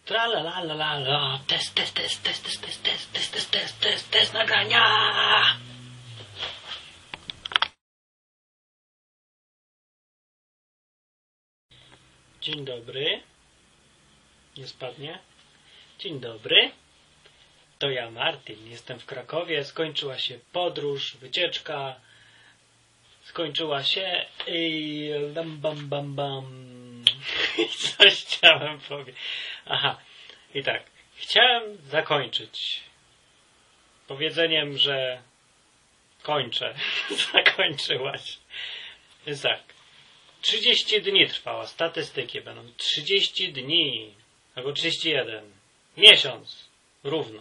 Tra la la la la la. Test nagrania. Dzień dobry. Nie spadnie. Dzień dobry. To ja, Martin. Jestem w Krakowie. Skończyła się podróż, wycieczka. Skończyła się i bam. I coś chciałem powiedzieć. Aha. I tak. Chciałem zakończyć powiedzeniem, że kończę. Zakończyłaś. Więc tak. 30 dni trwała. Statystyki będą. 30 dni. Albo 31. Miesiąc. Równo.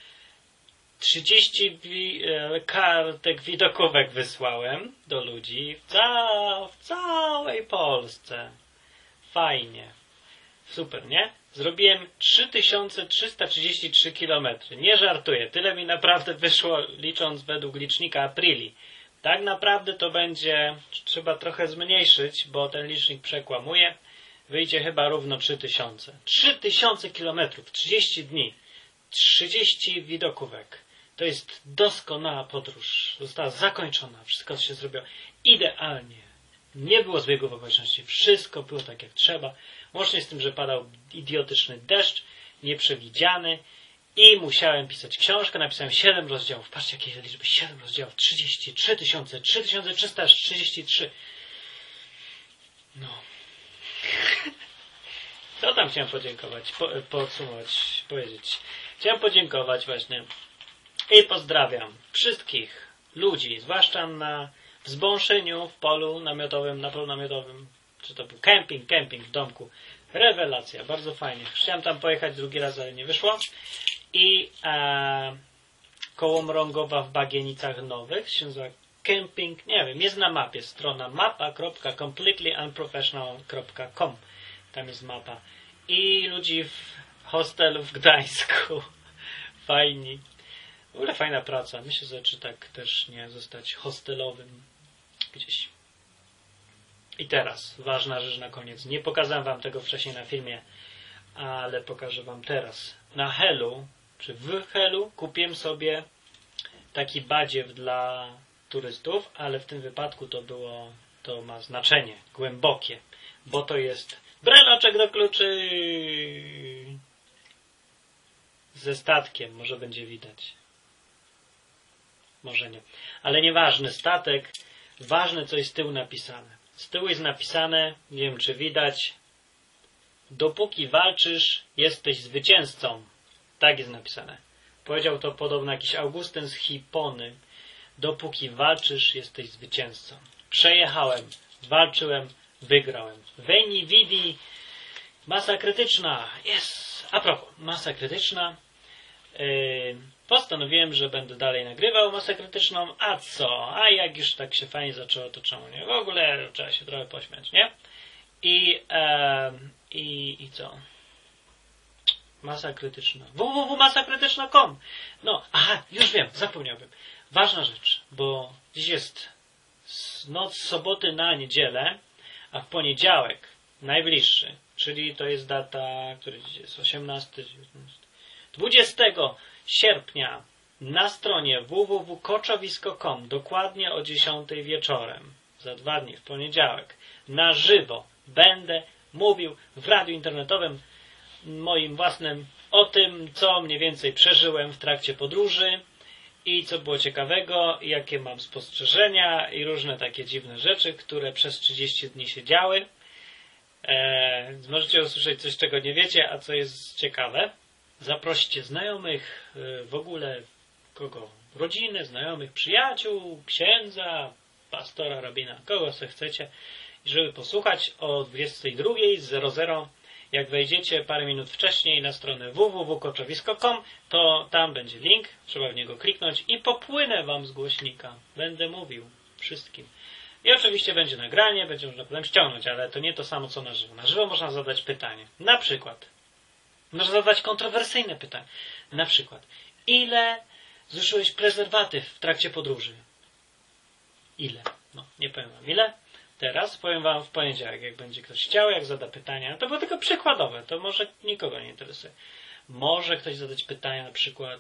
30 kartek widokówek wysłałem do ludzi w całej Polsce. Fajnie. Super, nie? Zrobiłem 3333 km. Nie żartuję. Tyle mi naprawdę wyszło, licząc według licznika Aprili. Tak naprawdę to będzie, trzeba trochę zmniejszyć, bo ten licznik przekłamuje. Wyjdzie chyba równo 3000. 3000 km, 30 dni, 30 widokówek. To jest doskonała podróż. Została zakończona. Wszystko się zrobiło idealnie. Nie było zbiegów okoliczności. Wszystko było tak jak trzeba. Łącznie z tym, że padał idiotyczny deszcz, nieprzewidziany. I musiałem pisać książkę. Napisałem 7 rozdziałów. Patrzcie, jakie liczby. 7 rozdziałów. 33 000. 3333. No. Co tam chciałem podziękować? Podsumować, powiedzieć. Chciałem podziękować właśnie i pozdrawiam wszystkich ludzi, zwłaszcza na Wzbąszeniu, w polu namiotowym, czy to był kemping w domku. Rewelacja, bardzo fajnie. Chciałem tam pojechać drugi raz, ale nie wyszło. I koło Mrągowa w Bagienicach Nowych się nazywa camping, nie wiem, jest na mapie strona mapa.completelyunprofessional.com. Tam jest mapa. I ludzi w hostelu w Gdańsku. Fajni. W ogóle fajna praca. Myślę, że czy tak też nie zostać hostelowym gdzieś. I teraz, ważna rzecz na koniec. Nie pokazałem wam tego wcześniej na filmie, ale pokażę wam teraz. Na Helu, czy w Helu kupiłem sobie taki badziew dla turystów, ale w tym wypadku to ma znaczenie głębokie, bo to jest breloczek do kluczy ze statkiem, może będzie widać. Może nie. Ale nieważny statek, ważne co jest z tyłu napisane. Z tyłu jest napisane, nie wiem czy widać, dopóki walczysz, jesteś zwycięzcą. Tak jest napisane. Powiedział to podobno jakiś Augustyn z Hipony. Dopóki walczysz, jesteś zwycięzcą. Przejechałem, walczyłem, wygrałem. Veni vidi, masa krytyczna. Yes! A propos, masa krytyczna. Postanowiłem, że będę dalej nagrywał masę krytyczną, a co? A jak już tak się fajnie zaczęło, to czemu nie? W ogóle trzeba się trochę pośmiać, nie? I co? Masa krytyczna. www.masakrytyczna.com. No, aha, już wiem, zapomniałbym. Ważna rzecz, bo dziś jest noc z soboty na niedzielę, a w poniedziałek, najbliższy, czyli to jest data, który dziś jest 18, 20 sierpnia na stronie www.koczowisko.com dokładnie o 10 wieczorem, za 2 dni, w poniedziałek, na żywo będę mówił w radiu internetowym moim własnym o tym, co mniej więcej przeżyłem w trakcie podróży i co było ciekawego, i jakie mam spostrzeżenia i różne takie dziwne rzeczy, które przez 30 dni się działy. Możecie usłyszeć coś, czego nie wiecie, a co jest ciekawe. Zaproście znajomych, w ogóle kogo? Rodziny, znajomych, przyjaciół, księdza, pastora, rabina, kogo se chcecie, żeby posłuchać o 22:00, jak wejdziecie parę minut wcześniej na stronę www.koczowisko.com, to tam będzie link, trzeba w niego kliknąć i popłynę wam z głośnika. Będę mówił wszystkim. I oczywiście będzie nagranie, będzie można potem ściągnąć, ale to nie to samo co na żywo. Na żywo można zadać pytanie. Na przykład, można zadać kontrowersyjne pytanie. Na przykład, ile zużyłeś prezerwatyw w trakcie podróży? Ile? No, nie powiem wam ile, teraz, powiem wam w poniedziałek, jak będzie ktoś chciał, jak zada pytania. To było tylko przykładowe, to może nikogo nie interesuje. Może ktoś zadać pytania na przykład,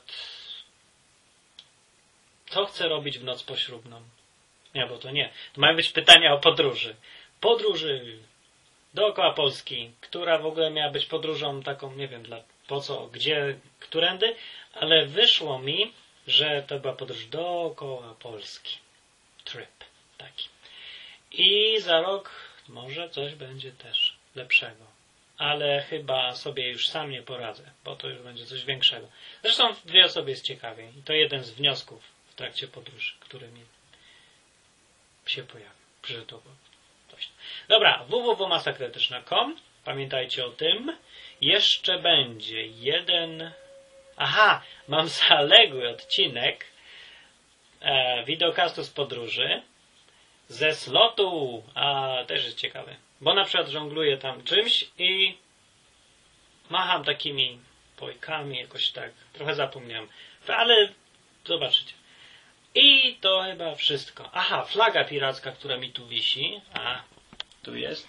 co chce robić w noc poślubną? Nie, bo to nie. To mają być pytania o podróży. Podróży dookoła Polski, która w ogóle miała być podróżą taką, nie wiem po co, gdzie, którędy, ale wyszło mi, że to była podróż dookoła Polski. Trip taki. I za rok może coś będzie też lepszego. Ale chyba sobie już sam nie poradzę, bo to już będzie coś większego. Zresztą 2 osoby jest ciekawiej. I to jeden z wniosków w trakcie podróży, który mi się pojawił. Przyszedł do głowy. Dobra, www.masakrytyczna.com. Pamiętajcie o tym. Jeszcze będzie jeden... Aha, mam zaległy odcinek wideokastu z podróży ze slotu. A też jest ciekawy. Bo na przykład żongluję tam czymś i macham takimi pojkami, jakoś tak. Trochę zapomniałem. Ale zobaczycie. I to chyba wszystko. Aha, flaga piracka, która mi tu wisi. A, tu jest.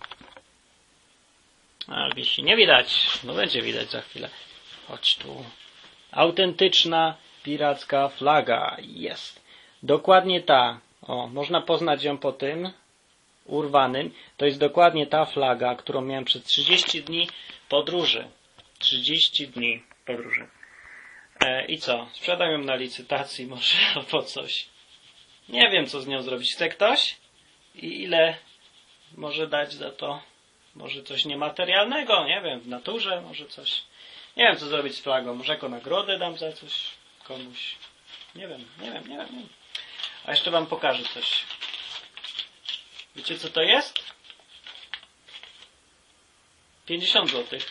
A, wisi. Nie widać. No będzie widać za chwilę. Chodź tu. Autentyczna piracka flaga. Jest. Dokładnie ta. O, można poznać ją po tym urwanym. To jest dokładnie ta flaga, którą miałem przez 30 dni podróży. 30 dni podróży. I co? Sprzedam ją na licytacji może albo coś. Nie wiem, co z nią zrobić. Chce ktoś? I ile może dać za to? Może coś niematerialnego? Nie wiem, w naturze może coś. Nie wiem, co zrobić z flagą. Może jako nagrodę dam za coś komuś. Nie wiem. A jeszcze wam pokażę coś. Wiecie, co to jest? 50 zł.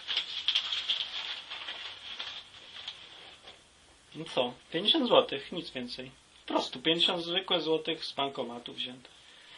No co? 50 zł, nic więcej. Po prostu 50 zwykłe złotych z bankomatu wzięte.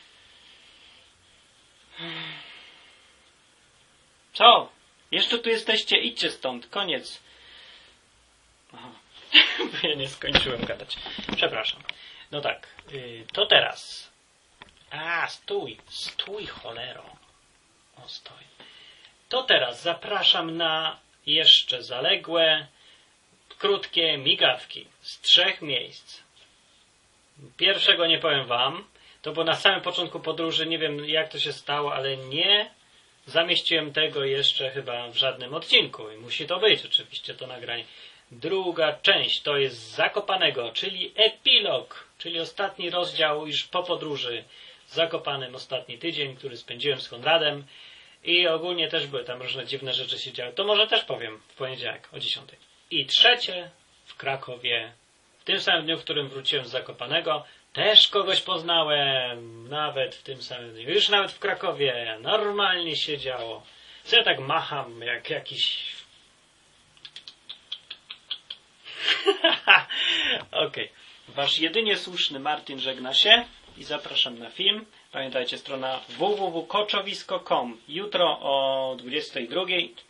Co? Jeszcze tu jesteście? Idźcie stąd. Koniec. Aha. Bo ja nie skończyłem gadać. Przepraszam. No tak. To teraz. A, stój cholero. O, stoi. To teraz zapraszam na jeszcze zaległe, krótkie migawki z 3 miejsc. Pierwszego nie powiem wam. To było na samym początku podróży. Nie wiem, jak to się stało, ale nie zamieściłem tego jeszcze chyba w żadnym odcinku. I musi to być oczywiście to nagranie. Druga część to jest Zakopanego, czyli epilog, czyli ostatni rozdział już po podróży z Zakopanem, ostatni tydzień, który spędziłem z Konradem i ogólnie też były tam różne dziwne rzeczy się działy. To może też powiem w poniedziałek o 10. I trzecie w Krakowie, w tym samym dniu, w którym wróciłem z Zakopanego, też kogoś poznałem, nawet w tym samym dniu, już nawet w Krakowie, normalnie się działo. Co ja tak macham, jak jakiś... Okej. Wasz jedynie słuszny Martin żegna się i zapraszam na film. Pamiętajcie, strona www.koczowisko.com. Jutro o 22.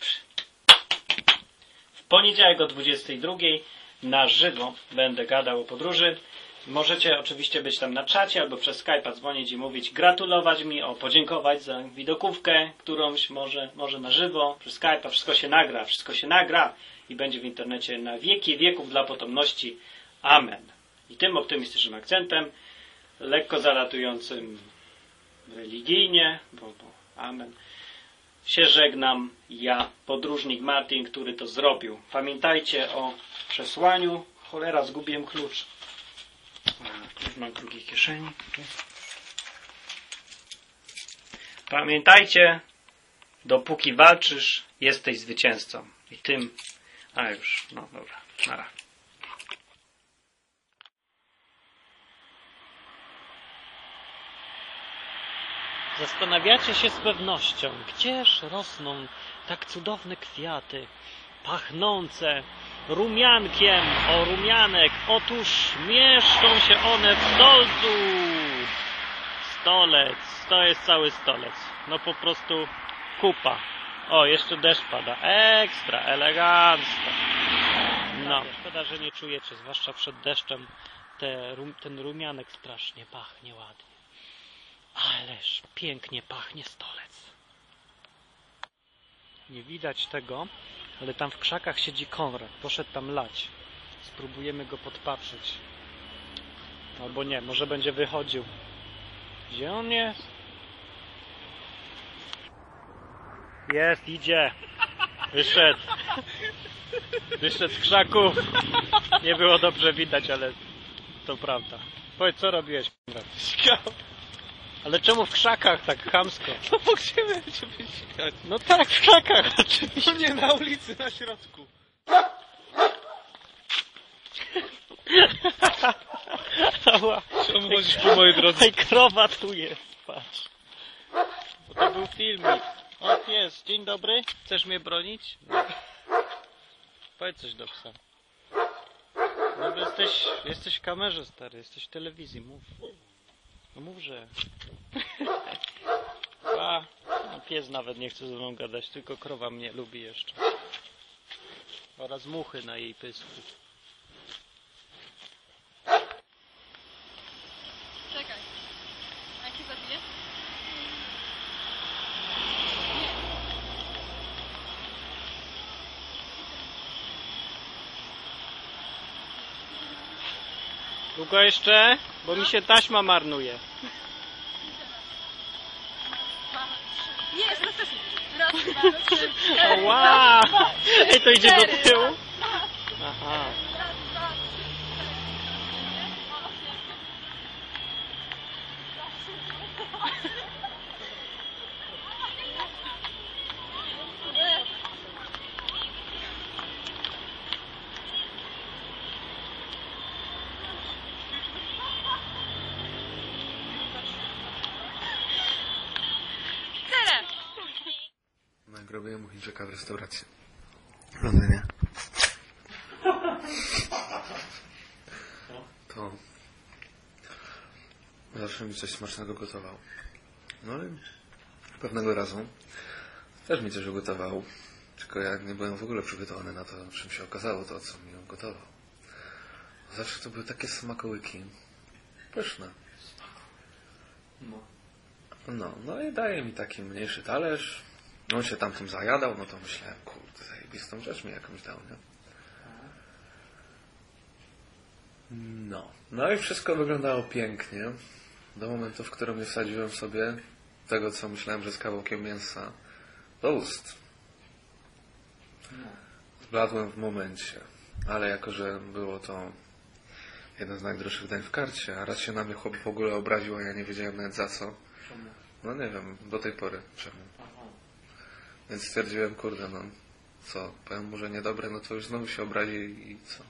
W poniedziałek o 22 na żywo będę gadał o podróży. Możecie oczywiście być tam na czacie albo przez Skype'a dzwonić i mówić, gratulować mi, podziękować za widokówkę którąś, może na żywo, przez Skype'a. Wszystko się nagra i będzie w internecie na wieki wieków dla potomności. Amen. I tym optymistycznym akcentem, lekko zalatującym religijnie, bo amen, się żegnam ja, podróżnik Martin, który to zrobił. Pamiętajcie o przesłaniu. Cholera, zgubiłem klucz. Klucz mam w drugiej kieszeni. Pamiętajcie, dopóki walczysz, jesteś zwycięzcą. I tym... A już, no dobra, nara. Zastanawiacie się z pewnością, gdzież rosną tak cudowne kwiaty, pachnące rumiankiem o rumianek. Otóż mieszczą się one w stolcu. Stolec, to jest cały stolec. No po prostu kupa. O, jeszcze deszcz pada. Ekstra, elegancko. No, szkoda, że nie czujecie, zwłaszcza przed deszczem ten rumianek strasznie pachnie ładnie. Ależ pięknie pachnie stolec. Nie widać tego, ale tam w krzakach siedzi Konrad. Poszedł tam lać. Spróbujemy go podpatrzeć. Albo nie, może będzie wychodził. Gdzie on jest? Jest, idzie. Wyszedł. Wyszedł z krzaków. Nie było dobrze widać, ale to prawda. Powiedz, co robiłeś, Konrad? Sikał. Ale czemu w krzakach tak chamsko? No bo gdzie będzie sikać? No tak, w krzakach oczywiście. No nie na ulicy, na środku. Ała. Czemu chodzisz po mojej drodze? Ej, krowa tu jest, patrz. Bo to był filmik. O, pies, dzień dobry. Chcesz mnie bronić? No. Powiedz coś do psa. No bo jesteś w kamerze, stary, jesteś w telewizji, mów. No mów, że... A, no pies nawet nie chce ze mną gadać, tylko krowa mnie lubi jeszcze. Oraz muchy na jej pysku. Czekaj. A jak się zabije? Długo jeszcze? Bo mi się taśma marnuje. Jest, raz też. Raz, dwa, trzy, cztery. Ła! Ej, to idzie do Cztery. tyłu? Aha. Raz, dwa, trzy, cztery. Tyle. Nagrobiłem u Chińczyka w restauracji w Londynie. To zawsze mi coś smacznego gotował. No i pewnego razu też mi coś ugotował. Tylko ja nie byłem w ogóle przygotowany na to, czym się okazało to, co mi on gotował. Zawsze to były takie smakołyki. Pyszne. No i daje mi taki mniejszy talerz. On się tam tym zajadał, no to myślałem, kurde, zajebistą rzecz mi jakąś dał, nie? No i wszystko wyglądało pięknie. Do momentu, w którym nie wsadziłem sobie tego, co myślałem, że jest kawałkiem mięsa, do ust. Zbladłem w momencie. Ale jako, że było to jeden z najdroższych dań w karcie, a raz się na mnie chłop w ogóle obraził, a ja nie wiedziałem nawet za co. No nie wiem, do tej pory czemu. Więc stwierdziłem, kurde, no co, powiem mu, że niedobre, no to już znowu się obrazi i co.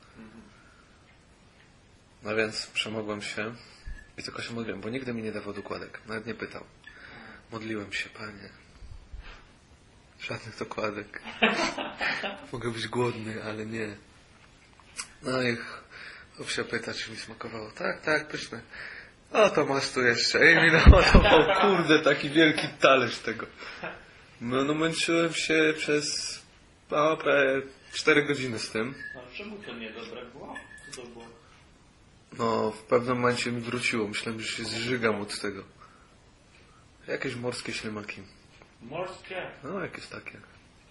No więc przemogłem się i tylko się modliłem, bo nigdy mi nie dawał dokładek, nawet nie pytał. Modliłem się, Panie. Żadnych dokładek. Mogę być głodny, ale nie. No i chłop się pyta, czy mi smakowało. Tak, pyszne. O, to masz tu jeszcze. I mi naładował, kurde, taki wielki talerz tego. No męczyłem się przez prawie 4 godziny z tym. A czemu to niedobre było? Co to było? No, w pewnym momencie mi wróciło. Myślałem, że się zżygam od tego. Jakieś morskie ślimaki. Morskie. No, jakieś takie.